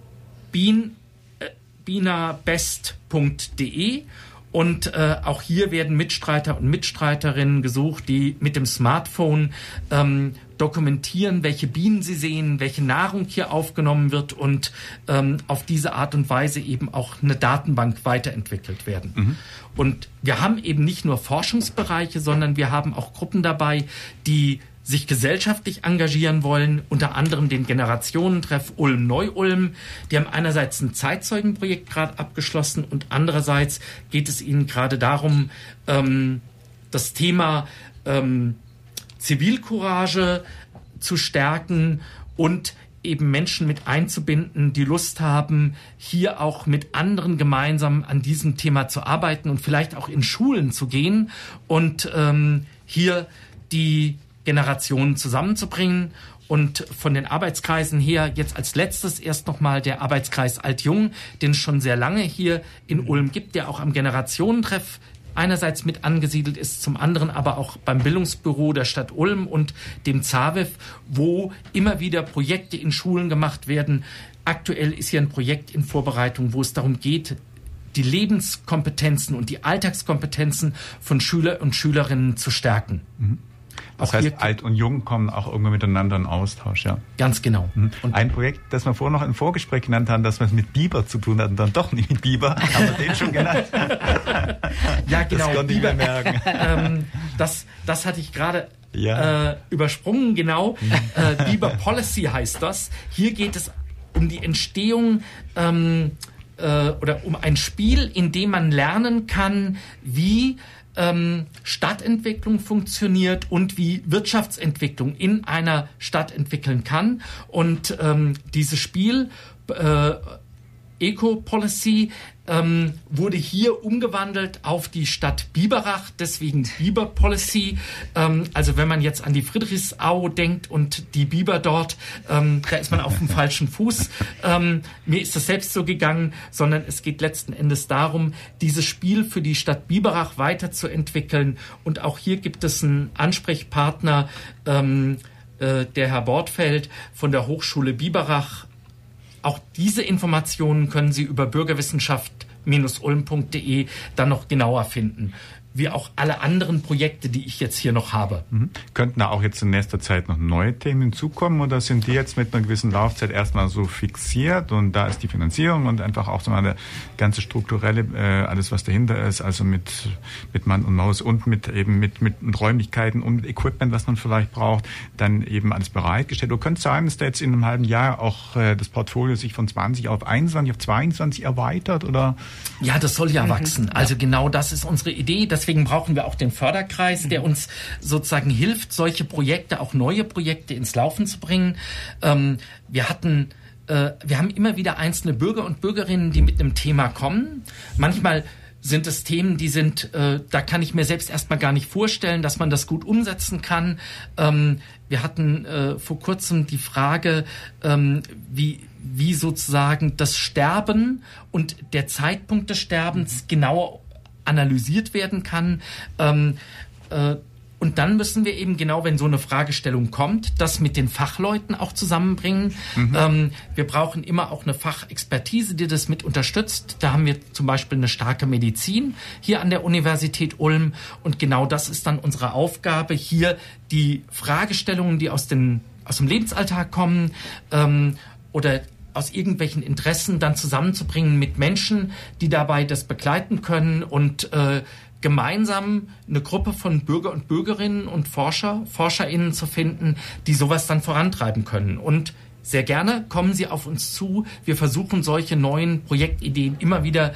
bienabest.de. Und auch hier werden Mitstreiter und Mitstreiterinnen gesucht, die mit dem Smartphone dokumentieren, welche Bienen sie sehen, welche Nahrung hier aufgenommen wird und auf diese Art und Weise eben auch eine Datenbank weiterentwickelt werden. Mhm. Und wir haben eben nicht nur Forschungsbereiche, sondern wir haben auch Gruppen dabei, die sich gesellschaftlich engagieren wollen, unter anderem den Generationentreff Ulm-Neu-Ulm. Die haben einerseits ein Zeitzeugenprojekt gerade abgeschlossen und andererseits geht es ihnen gerade darum, das Thema Zivilcourage zu stärken und eben Menschen mit einzubinden, die Lust haben, hier auch mit anderen gemeinsam an diesem Thema zu arbeiten und vielleicht auch in Schulen zu gehen und hier die Generationen zusammenzubringen. Und von den Arbeitskreisen her jetzt als letztes erst nochmal der Arbeitskreis Alt-Jung, den es schon sehr lange hier in Ulm gibt, der auch am Generationentreff einerseits mit angesiedelt ist, zum anderen aber auch beim Bildungsbüro der Stadt Ulm und dem ZAWIF, wo immer wieder Projekte in Schulen gemacht werden. Aktuell ist hier ein Projekt in Vorbereitung, wo es darum geht, die Lebenskompetenzen und die Alltagskompetenzen von Schüler und Schülerinnen zu stärken. Mhm. Das heißt, Alt und Jung kommen auch irgendwie miteinander in Austausch, ja. Ganz genau. Mhm. Und ein Projekt, das wir vorher noch im Vorgespräch genannt haben, das was mit Biber zu tun hat und dann doch nicht mit Biber, haben wir den schon genannt. Ja, genau. Das konnte ich mir merken. Das hatte ich gerade übersprungen, genau. Biber Policy heißt das. Hier geht es um die Entstehung oder um ein Spiel, in dem man lernen kann, wie Stadtentwicklung funktioniert und wie Wirtschaftsentwicklung in einer Stadt entwickeln kann. Und dieses Spiel Eco-Policy wurde hier umgewandelt auf die Stadt Biberach, deswegen Biber-Policy. Also wenn man jetzt an die Friedrichsau denkt und die Biber dort, da ist man auf dem falschen Fuß. Mir ist das selbst so gegangen, sondern es geht letzten Endes darum, dieses Spiel für die Stadt Biberach weiterzuentwickeln. Und auch hier gibt es einen Ansprechpartner, der Herr Bortfeld von der Hochschule Biberach. Auch diese Informationen können Sie über bürgerwissenschaft-ulm.de dann noch genauer finden. Wie auch alle anderen Projekte, die ich jetzt hier noch habe. Mhm. Könnten da auch jetzt in nächster Zeit noch neue Themen hinzukommen oder sind die jetzt mit einer gewissen Laufzeit erstmal so fixiert und da ist die Finanzierung und einfach auch so mal der ganze strukturelle, alles was dahinter ist, also mit Mann und Maus und mit Räumlichkeiten und mit Equipment, was man vielleicht braucht, dann eben alles bereitgestellt. Oder könnte es sein, dass da jetzt in einem halben Jahr auch das Portfolio sich von 20 auf 21, auf 22 erweitert oder? Ja, das soll ja wachsen. Also genau das ist unsere Idee, dass deswegen brauchen wir auch den Förderkreis, der uns sozusagen hilft, solche Projekte, auch neue Projekte ins Laufen zu bringen. Wir haben immer wieder einzelne Bürger und Bürgerinnen, die mit einem Thema kommen. Manchmal sind es Themen, die sind, da kann ich mir selbst erstmal gar nicht vorstellen, dass man das gut umsetzen kann. Wir hatten vor kurzem die Frage, wie sozusagen das Sterben und der Zeitpunkt des Sterbens genauer analysiert werden kann. Und dann müssen wir eben genau, wenn so eine Fragestellung kommt, das mit den Fachleuten auch zusammenbringen. Mhm. Wir brauchen immer auch eine Fachexpertise, die das mit unterstützt. Da haben wir zum Beispiel eine starke Medizin hier an der Universität Ulm. Und genau das ist dann unsere Aufgabe, hier die Fragestellungen, die aus dem Lebensalltag kommen oder aus irgendwelchen Interessen dann zusammenzubringen mit Menschen, die dabei das begleiten können und gemeinsam eine Gruppe von Bürger und Bürgerinnen und ForscherInnen zu finden, die sowas dann vorantreiben können. Und sehr gerne kommen Sie auf uns zu. Wir versuchen solche neuen Projektideen immer wieder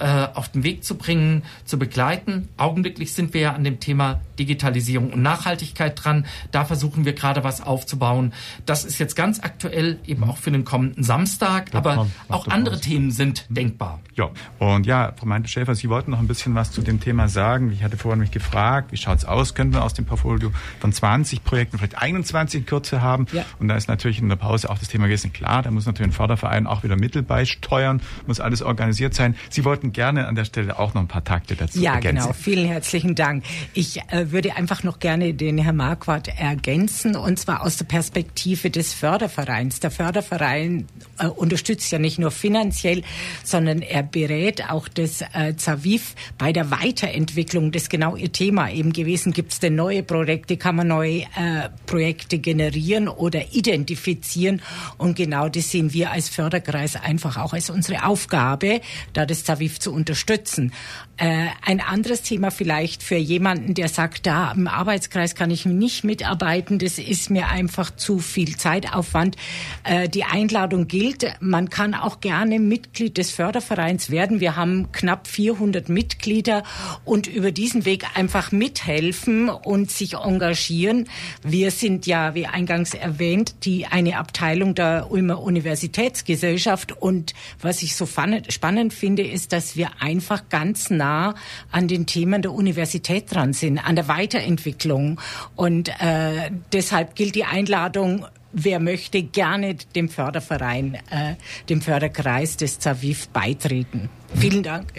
auf den Weg zu bringen, zu begleiten. Augenblicklich sind wir ja an dem Thema Digitalisierung und Nachhaltigkeit dran. Da versuchen wir gerade was aufzubauen. Das ist jetzt ganz aktuell, eben auch für den kommenden Samstag, aber auch andere Themen sind denkbar. Ja, und ja, Frau Meindl-Schäfer, Sie wollten noch ein bisschen was zu dem Thema sagen. Ich hatte vorhin mich gefragt, wie schaut's aus? Können wir aus dem Portfolio von 20 Projekten vielleicht 21 in Kürze haben? Ja. Und da ist natürlich in der Pause auch das Thema gewesen. Klar, da muss natürlich ein Förderverein auch wieder Mittel beisteuern, muss alles organisiert sein. Sie wollten gerne an der Stelle auch noch ein paar Takte dazu ergänzen. Ja, genau. Vielen herzlichen Dank. Ich würde einfach noch gerne den Herrn Marquardt ergänzen, und zwar aus der Perspektive des Fördervereins. Der Förderverein unterstützt ja nicht nur finanziell, sondern er berät auch das ZAWIF bei der Weiterentwicklung. Das ist genau Ihr Thema eben gewesen. Gibt es denn neue Projekte? Kann man neue Projekte generieren oder identifizieren? Und genau das sehen wir als Förderkreis einfach auch als unsere Aufgabe, da das ZAWIF zu unterstützen. Ein anderes Thema vielleicht für jemanden, der sagt, da im Arbeitskreis kann ich nicht mitarbeiten, das ist mir einfach zu viel Zeitaufwand. Die Einladung gilt, man kann auch gerne Mitglied des Fördervereins werden. Wir haben knapp 400 Mitglieder und über diesen Weg einfach mithelfen und sich engagieren. Wir sind ja, wie eingangs erwähnt, eine Abteilung der Ulmer Universitätsgesellschaft, und was ich so spannend finde, ist, dass wir einfach ganz nah an den Themen der Universität dran sind, an der Weiterentwicklung, und deshalb gilt die Einladung, wer möchte, gerne dem Förderverein, dem Förderkreis des ZAWIF beitreten. Vielen Dank.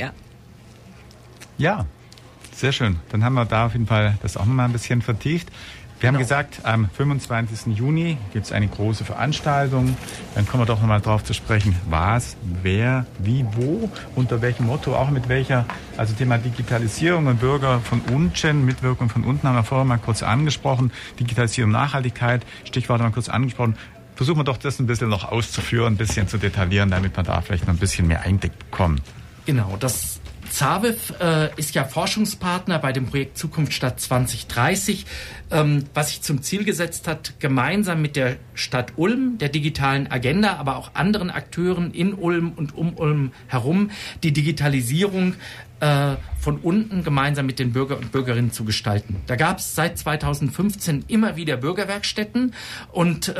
Ja, sehr schön. Dann haben wir da auf jeden Fall das auch nochmal ein bisschen vertieft. Wir haben gesagt, am 25. Juni gibt es eine große Veranstaltung. Dann kommen wir doch nochmal drauf zu sprechen, was, wer, wie, wo, unter welchem Motto, auch mit welcher, also Thema Digitalisierung und Bürger von unten, Mitwirkung von unten haben wir vorher mal kurz angesprochen, Digitalisierung, Nachhaltigkeit, Stichworte mal kurz angesprochen. Versuchen wir doch das ein bisschen noch auszuführen, ein bisschen zu detaillieren, damit wir da vielleicht noch ein bisschen mehr Einblick bekommen. Genau, das ZAWIF ist ja Forschungspartner bei dem Projekt Zukunft Stadt 2030, was sich zum Ziel gesetzt hat, gemeinsam mit der Stadt Ulm, der digitalen Agenda, aber auch anderen Akteuren in Ulm und um Ulm herum, die Digitalisierung von unten gemeinsam mit den Bürger und Bürgerinnen zu gestalten. Da gab es seit 2015 immer wieder Bürgerwerkstätten, und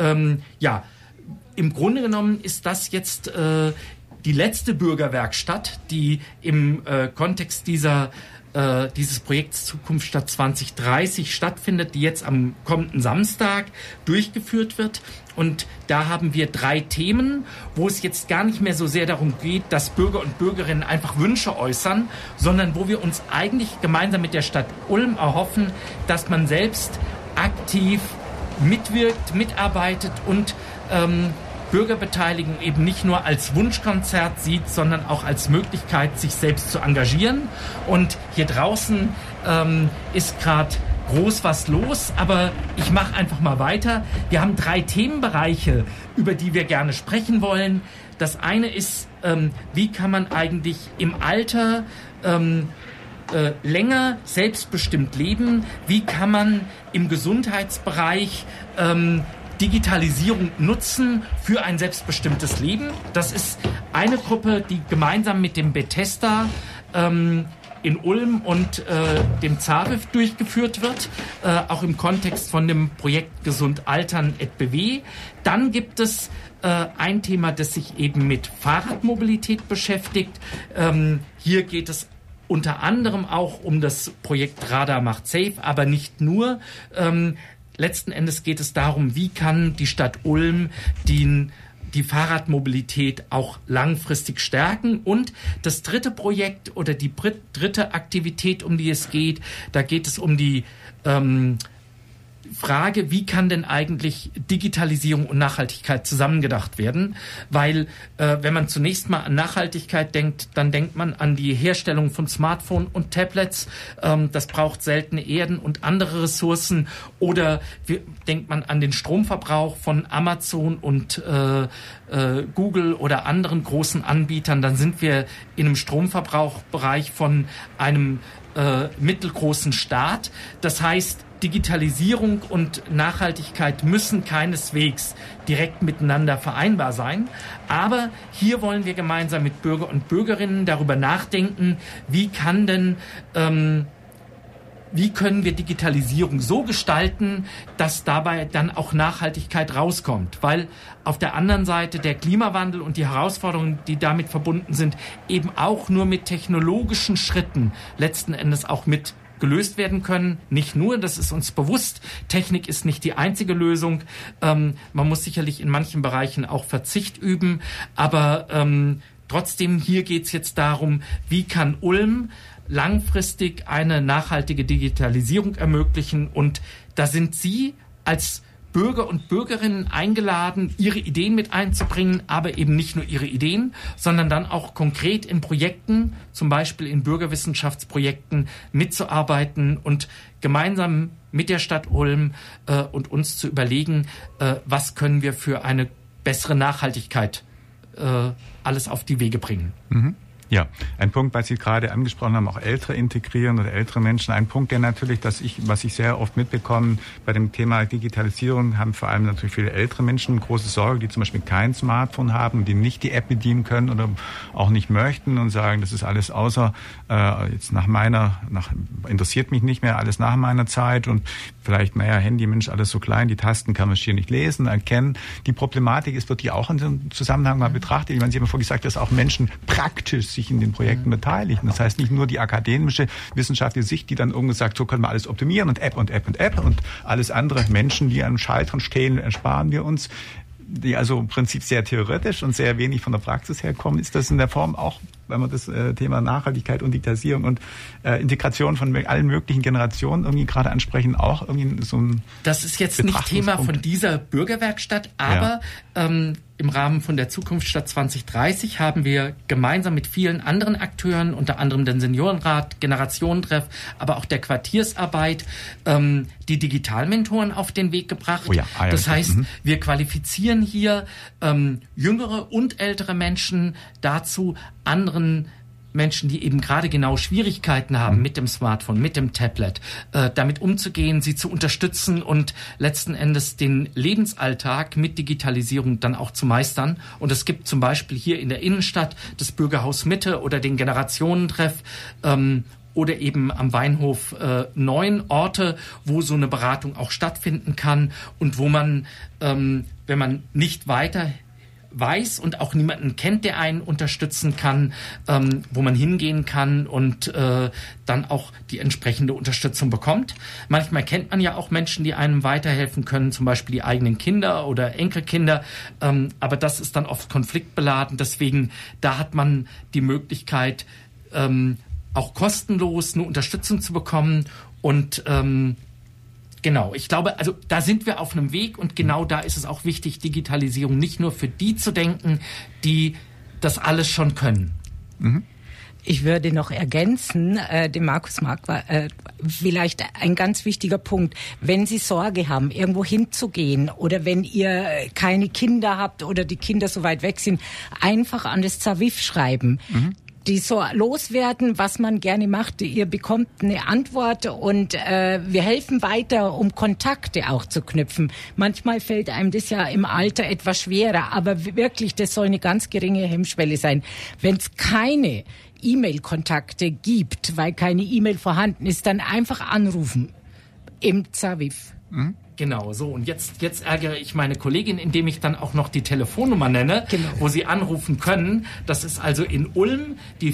im Grunde genommen ist das jetzt die letzte Bürgerwerkstatt, die im Kontext dieses Projekts Zukunft Stadt 2030 stattfindet, die jetzt am kommenden Samstag durchgeführt wird. Und da haben wir 3 Themen, wo es jetzt gar nicht mehr so sehr darum geht, dass Bürger und Bürgerinnen einfach Wünsche äußern, sondern wo wir uns eigentlich gemeinsam mit der Stadt Ulm erhoffen, dass man selbst aktiv mitwirkt, mitarbeitet und Bürgerbeteiligung eben nicht nur als Wunschkonzert sieht, sondern auch als Möglichkeit, sich selbst zu engagieren. Und hier draußen ist gerade groß was los, aber ich mache einfach mal weiter. Wir haben 3 Themenbereiche, über die wir gerne sprechen wollen. Das eine ist, wie kann man eigentlich im Alter länger selbstbestimmt leben? Wie kann man im Gesundheitsbereich Digitalisierung nutzen für ein selbstbestimmtes Leben? Das ist eine Gruppe, die gemeinsam mit dem Bethesda in Ulm und dem ZAWIF durchgeführt wird, auch im Kontext von dem Projekt Gesund Altern @BW. Dann gibt es ein Thema, das sich eben mit Fahrradmobilität beschäftigt. Hier geht es unter anderem auch um das Projekt Radar macht safe, aber nicht nur. Letzten Endes geht es darum, wie kann die Stadt Ulm die Fahrradmobilität auch langfristig stärken. Und das dritte Projekt oder die dritte Aktivität, um die es geht, da geht es um die Frage, wie kann denn eigentlich Digitalisierung und Nachhaltigkeit zusammengedacht werden? Weil wenn man zunächst mal an Nachhaltigkeit denkt, dann denkt man an die Herstellung von Smartphones und Tablets. Das braucht seltene Erden und andere Ressourcen. Oder denkt man an den Stromverbrauch von Amazon und Google oder anderen großen Anbietern, dann sind wir in einem Stromverbrauchbereich von einem mittelgroßen Staat. Das heißt, Digitalisierung und Nachhaltigkeit müssen keineswegs direkt miteinander vereinbar sein. Aber hier wollen wir gemeinsam mit Bürger und Bürgerinnen darüber nachdenken, wie können wir Digitalisierung so gestalten, dass dabei dann auch Nachhaltigkeit rauskommt. Weil auf der anderen Seite der Klimawandel und die Herausforderungen, die damit verbunden sind, eben auch nur mit technologischen Schritten letzten Endes auch mit gelöst werden können. Nicht nur, das ist uns bewusst, Technik ist nicht die einzige Lösung. Man muss sicherlich in manchen Bereichen auch Verzicht üben, aber trotzdem, hier geht es jetzt darum, wie kann Ulm langfristig eine nachhaltige Digitalisierung ermöglichen, und da sind Sie als Bürger und Bürgerinnen eingeladen, ihre Ideen mit einzubringen, aber eben nicht nur ihre Ideen, sondern dann auch konkret in Projekten, zum Beispiel in Bürgerwissenschaftsprojekten mitzuarbeiten und gemeinsam mit der Stadt Ulm und uns zu überlegen, was können wir für eine bessere Nachhaltigkeit alles auf die Wege bringen. Mhm. Ja, ein Punkt, was Sie gerade angesprochen haben, auch Ältere integrieren oder ältere Menschen. Ein Punkt, der natürlich, was ich sehr oft mitbekomme bei dem Thema Digitalisierung, haben vor allem natürlich viele ältere Menschen große Sorge, die zum Beispiel kein Smartphone haben, die nicht die App bedienen können oder auch nicht möchten und sagen, das ist alles jetzt interessiert mich nicht mehr, alles nach meiner Zeit und vielleicht, Handy, Mensch, alles so klein, die Tasten kann man hier nicht lesen, erkennen. Die Problematik wird die auch in diesem Zusammenhang mal betrachtet. Ich meine, Sie haben vorhin gesagt, dass auch Menschen praktisch sich in den Projekten beteiligen. Das heißt nicht nur die akademische, wissenschaftliche Sicht, die dann irgendwie sagt, so können wir alles optimieren und App und App und App und alles andere. Menschen, die an Schaltern stehen, ersparen wir uns. Die also im Prinzip sehr theoretisch und sehr wenig von der Praxis herkommen. Ist das in der Form auch, wenn wir das Thema Nachhaltigkeit und Digitalisierung und Integration von allen möglichen Generationen irgendwie gerade ansprechen, auch irgendwie so ein Das ist jetzt nicht Thema von dieser Bürgerwerkstatt, aber im Rahmen von der Zukunftsstadt 2030 haben wir gemeinsam mit vielen anderen Akteuren, unter anderem den Seniorenrat, Generationentreff, aber auch der Quartiersarbeit, die Digitalmentoren auf den Weg gebracht. Das heißt, wir qualifizieren hier jüngere und ältere Menschen dazu, anderen Menschen, die eben gerade genau Schwierigkeiten haben mit dem Smartphone, mit dem Tablet, damit umzugehen, sie zu unterstützen und letzten Endes den Lebensalltag mit Digitalisierung dann auch zu meistern. Und es gibt zum Beispiel hier in der Innenstadt das Bürgerhaus Mitte oder den Generationentreff, oder eben am Weinhof 9 Orte, wo so eine Beratung auch stattfinden kann und wo man, wenn man nicht weiter weiß und auch niemanden kennt, der einen unterstützen kann, wo man hingehen kann und dann auch die entsprechende Unterstützung bekommt. Manchmal kennt man ja auch Menschen, die einem weiterhelfen können, zum Beispiel die eigenen Kinder oder Enkelkinder, aber das ist dann oft konfliktbeladen. Deswegen, da hat man die Möglichkeit, auch kostenlos eine Unterstützung zu bekommen und genau, ich glaube, also da sind wir auf einem Weg und genau da ist es auch wichtig, Digitalisierung nicht nur für die zu denken, die das alles schon können. Mhm. Ich würde noch ergänzen, dem Markus Mark war vielleicht ein ganz wichtiger Punkt. Wenn Sie Sorge haben, irgendwo hinzugehen oder wenn ihr keine Kinder habt oder die Kinder so weit weg sind, einfach an das ZAWIF schreiben. Mhm. Die so loswerden, was man gerne macht. Ihr bekommt eine Antwort und wir helfen weiter, um Kontakte auch zu knüpfen. Manchmal fällt einem das ja im Alter etwas schwerer, aber wirklich, das soll eine ganz geringe Hemmschwelle sein. Wenn es keine E-Mail-Kontakte gibt, weil keine E-Mail vorhanden ist, dann einfach anrufen im ZAWIF. Mhm. Genau, so. Und jetzt ärgere ich meine Kollegin, indem ich dann auch noch die Telefonnummer nenne, wo Sie anrufen können. Das ist also in Ulm die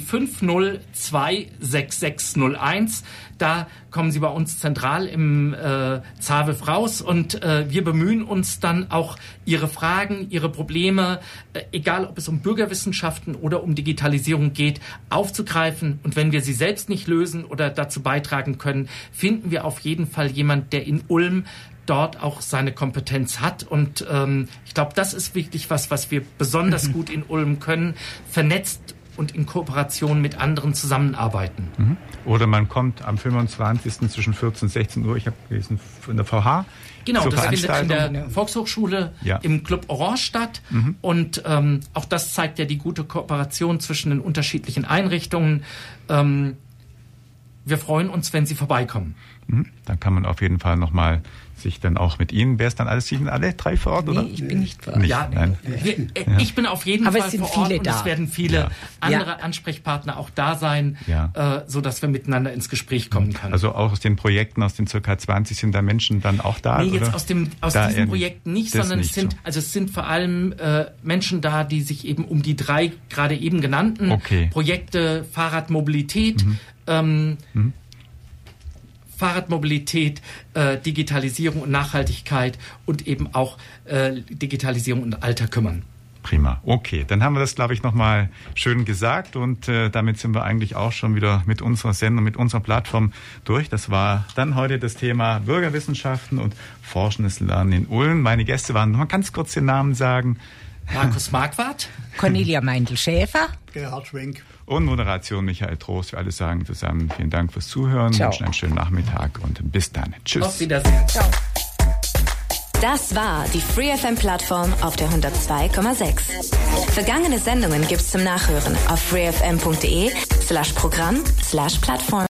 5026601. Da kommen Sie bei uns zentral im ZAWIF raus und wir bemühen uns dann auch, Ihre Fragen, Ihre Probleme, egal ob es um Bürgerwissenschaften oder um Digitalisierung geht, aufzugreifen. Und wenn wir sie selbst nicht lösen oder dazu beitragen können, finden wir auf jeden Fall jemand, der in Ulm dort auch seine Kompetenz hat. Und ich glaube, das ist wirklich was wir besonders gut in Ulm können, vernetzt und in Kooperation mit anderen zusammenarbeiten. Mhm. Oder man kommt am 25. zwischen 14 und 16 Uhr, ich habe gelesen, in der VH. Genau, das findet in der Volkshochschule im Club Orange statt. Mhm. Und auch das zeigt ja die gute Kooperation zwischen den unterschiedlichen Einrichtungen. Wir freuen uns, wenn Sie vorbeikommen. Dann kann man auf jeden Fall nochmal sich dann auch mit Ihnen, wer ist dann alles, Sie sind alle 3 vor Ort, oder? Nee, ich bin nicht vor Ort. Nicht, Ja, nein. Ich bin auf jeden Aber Fall es sind vor Ort viele und da. es werden viele andere Ansprechpartner auch da sein, so dass wir miteinander ins Gespräch kommen können. Also auch aus den Projekten, aus den ca. 20 sind da Menschen dann auch da? Nee, jetzt oder? aus diesen Projekten nicht, das sondern nicht es sind vor allem Menschen da, die sich eben um die 3 gerade eben genannten Projekte Fahrradmobilität, Digitalisierung und Nachhaltigkeit und eben auch Digitalisierung und Alter kümmern. Prima. Okay, dann haben wir das, glaube ich, nochmal schön gesagt und damit sind wir eigentlich auch schon wieder mit unserer Sendung, mit unserer Plattform durch. Das war dann heute das Thema Bürgerwissenschaften und forschendes Lernen in Ulm. Meine Gäste waren, noch mal ganz kurz den Namen sagen. Markus Marquardt, Cornelia Meindl-Schäfer, Gerhard Schwenk und Moderation Michael Trost. Wir alle sagen zusammen vielen Dank fürs Zuhören, wünschen einen schönen Nachmittag und bis dann. Tschüss. auf Wiedersehen. Ciao. Das war die FreeFM-Plattform auf der 102,6. Vergangene Sendungen gibt's zum Nachhören auf freefm.de/Programm/Plattform.